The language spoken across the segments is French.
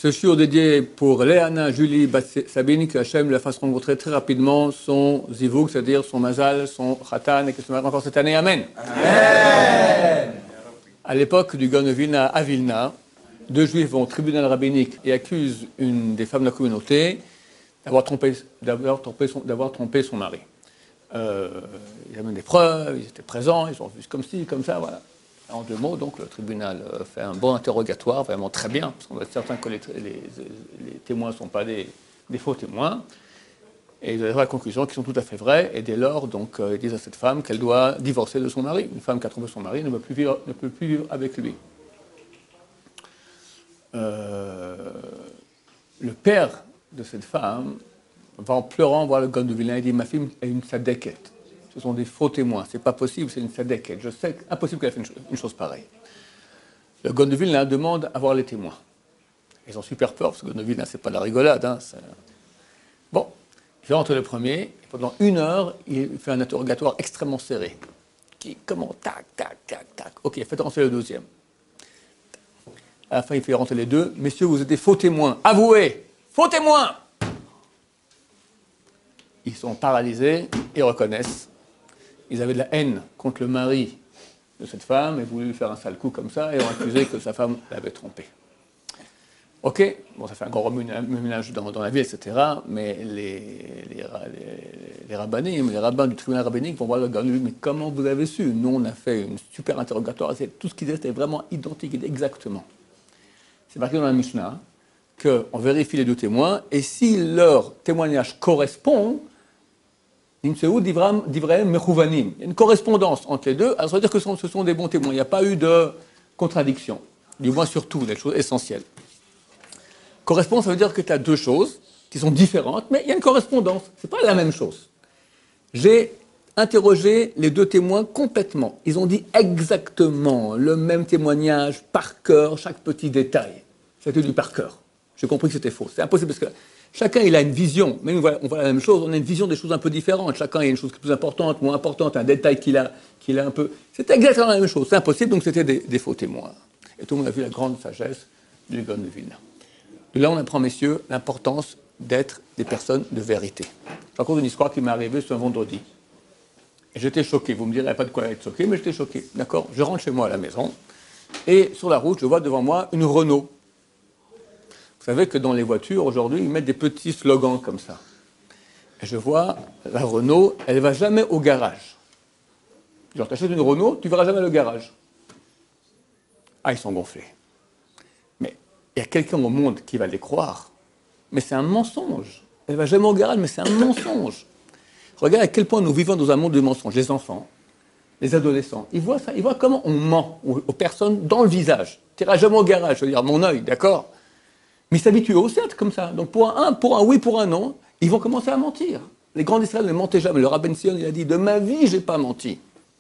Ce shiur dédié pour Léana, Julie, Sabine, que Hachem la fasse rencontrer très rapidement son zivug, c'est-à-dire son mazal, son khatan, et que se marie encore cette année. Amen. Amen. À l'époque du Gaon de Vilna à Vilna, deux juifs vont au tribunal rabbinique et accusent une des femmes de la communauté d'avoir trompé son mari. Ils amènent des preuves, ils étaient présents, ils ont vu comme ci, comme ça, voilà. En deux mots, donc, le tribunal fait un bon interrogatoire, vraiment très bien, parce qu'on va être certain que les témoins ne sont pas des faux témoins. Et ils arrivent à la conclusion qu'ils sont tout à fait vrais, et dès lors, donc, ils disent à cette femme qu'elle doit divorcer de son mari. Une femme qui a trompé son mari ne peut plus vivre avec lui. Le père de cette femme va en pleurant voir le Gaon de Vilna et dit « Ma fille est une sadéquette. Ce sont des faux témoins. C'est pas possible, c'est une sadéquette. Je sais que c'est impossible qu'elle ait fait une chose pareille. » Le Gaon de Vilna demande à voir les témoins. Ils ont super peur, parce que le Gaon de Vilna, c'est pas la rigolade. Hein, bon, il fait rentrer le premier, et pendant 1 heure, il fait un interrogatoire extrêmement serré. Comment tac, tac, tac, tac. Ok, faites rentrer le deuxième. À la fin, il fait rentrer les deux. Messieurs, vous êtes des faux témoins. Avouez! Faux témoins! Ils sont paralysés et reconnaissent. Ils avaient de la haine contre le mari de cette femme et voulaient lui faire un sale coup comme ça et ont accusé que sa femme l'avait trompé. Ok, bon, ça fait un grand remue-ménage dans la ville, etc. Mais les rabbins du tribunal rabbinique vont voir le gars, mais comment vous avez su? Nous, on a fait une super interrogatoire. Tout ce qu'ils disaient était vraiment identique, exactement. C'est marqué dans la Mishnah qu'on vérifie les deux témoins et si leur témoignage correspond, il y a une correspondance entre les deux, alors ça veut dire que ce sont des bons témoins. Il n'y a pas eu de contradiction, du moins surtout, des choses essentielles. Correspondance, ça veut dire que tu as deux choses qui sont différentes, mais il y a une correspondance. Ce n'est pas la même chose. J'ai interrogé les deux témoins complètement. Ils ont dit exactement le même témoignage, par cœur, chaque petit détail. C'était du par cœur. J'ai compris que c'était faux. C'est impossible parce que chacun, il a une vision. Même on voit la même chose, on a une vision des choses un peu différentes. Chacun, il y a une chose qui est plus importante, moins importante, un détail qu'il a un peu... C'était exactement la même chose. C'est impossible, donc c'était des faux témoins. Et tout le monde a vu la grande sagesse du Gaon de Vilna. De là, on apprend, messieurs, l'importance d'être des personnes de vérité. Je raconte une histoire qui m'est arrivée ce vendredi. Et j'étais choqué. Vous me direz pas de quoi être choqué, mais j'étais choqué. D'accord? Je rentre chez moi à la maison. Et sur la route, je vois devant moi une Renault. Vous savez que dans les voitures, aujourd'hui, ils mettent des petits slogans comme ça. Et je vois la Renault, elle ne va jamais au garage. Genre, tu achètes une Renault, tu ne verras jamais le garage. Ah, ils sont gonflés. Mais il y a quelqu'un au monde qui va les croire. Mais c'est un mensonge. Elle ne va jamais au garage, mais c'est un mensonge. Regarde à quel point nous vivons dans un monde de mensonges. Les enfants, les adolescents, ils voient ça, ils voient comment on ment aux personnes dans le visage. Tu n'iras jamais au garage, je veux dire, mon œil, d'accord? Mais ils s'habituent aussi à être comme ça. Donc pour un oui, pour un non, ils vont commencer à mentir. Les grands d'Israël ne mentaient jamais. Le Rabben Sion, il a dit, de ma vie, je n'ai pas menti.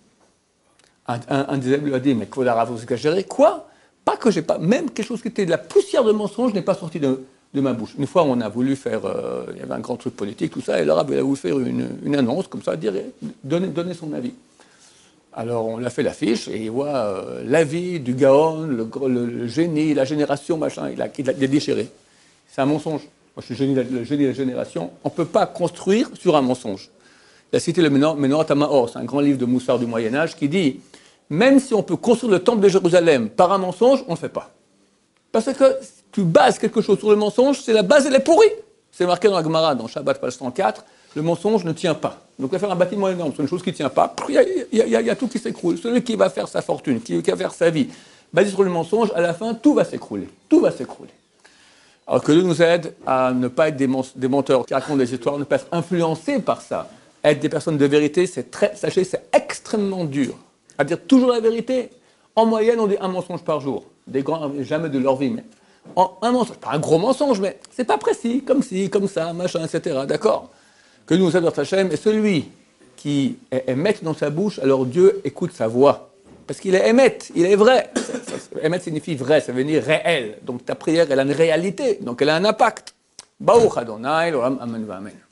Un des élèves lui a dit, mais Kvodara, vous exagérez. Quoi? Pas que j'ai pas, même quelque chose qui était de la poussière de mensonge n'est pas sorti de ma bouche. Une fois, on a voulu faire, il y avait un grand truc politique, tout ça, et le Rabben a voulu faire une annonce, comme ça, dire, donner son avis. Alors, on l'a fait l'affiche, et il voit l'avis du Gaon, le génie, la génération, machin, il a déchiré. C'est un mensonge. Moi, je suis le génie de la génération. On ne peut pas construire sur un mensonge. Il a cité le Menorat HaMaor, c'est un grand livre de Moussard du Moyen-Âge, qui dit, même si on peut construire le temple de Jérusalem par un mensonge, on ne le fait pas. Parce que tu bases quelque chose sur le mensonge, c'est la base, elle est pourrie. C'est marqué dans la Gemara, dans Shabbat, page 104, le mensonge ne tient pas. Donc, on va faire un bâtiment énorme sur une chose qui ne tient pas, il y a tout qui s'écroule. Celui qui va faire sa fortune, qui va faire sa vie, basé sur le mensonge, à la fin, tout va s'écrouler. Tout va s'écrouler. Alors que Dieu nous aide à ne pas être des menteurs qui racontent des histoires, ne pas être influencés par ça. Être des personnes de vérité, sachez, c'est extrêmement dur. À dire toujours la vérité, en moyenne, on dit un mensonge par jour. Des grands, jamais de leur vie, mais un mensonge, pas un gros mensonge, mais c'est pas précis, comme ci, comme ça, machin, etc. D'accord? Que nous aide notre Hachem, et celui qui est émet dans sa bouche, alors Dieu écoute sa voix. Parce qu'il est émet, il est vrai. Émet signifie vrai, ça veut dire réel. Donc ta prière, elle a une réalité, donc elle a un impact. Baruch Adonai, l'olam, amen, amen.